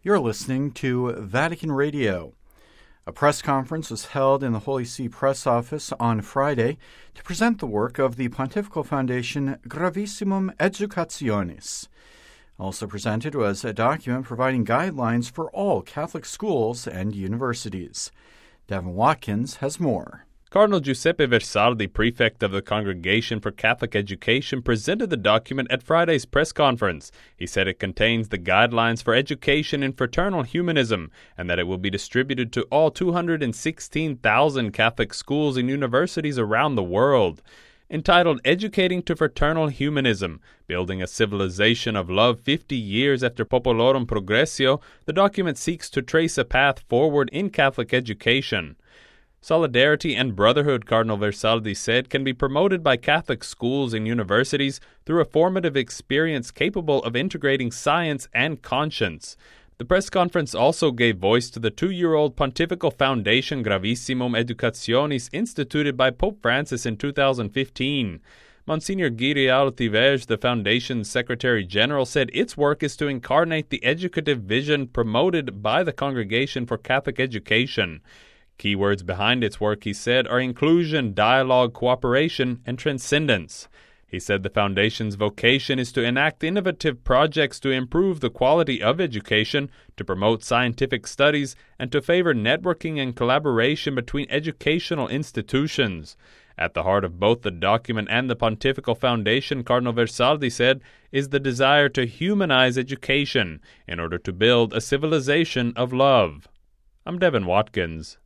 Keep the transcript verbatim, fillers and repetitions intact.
You're listening to Vatican Radio. A press conference was held in the Holy See Press Office on Friday to present the work of the Pontifical Foundation Gravissimum Educationis. Also presented was a document providing guidelines for all Catholic schools and universities. Devin Watkins has more. Cardinal Giuseppe Versaldi, prefect of the Congregation for Catholic Education, presented the document at Friday's press conference. He said it contains the guidelines for education in fraternal humanism and that it will be distributed to all two hundred sixteen thousand Catholic schools and universities around the world. Entitled Educating to Fraternal Humanism, Building a Civilization of Love fifty years after Populorum Progressio, the document seeks to trace a path forward in Catholic education. Solidarity and brotherhood, Cardinal Versaldi said, can be promoted by Catholic schools and universities through a formative experience capable of integrating science and conscience. The press conference also gave voice to the two-year-old Pontifical Foundation Gravissimum Educationis instituted by Pope Francis in two thousand fifteen. Monsignor Guirial Tiverge, the Foundation's Secretary General, said its work is to incarnate the educative vision promoted by the Congregation for Catholic Education. Keywords behind its work, he said, are inclusion, dialogue, cooperation, and transcendence. He said the Foundation's vocation is to enact innovative projects to improve the quality of education, to promote scientific studies, and to favor networking and collaboration between educational institutions. At the heart of both the document and the Pontifical Foundation, Cardinal Versaldi said, is the desire to humanize education in order to build a civilization of love. I'm Devin Watkins.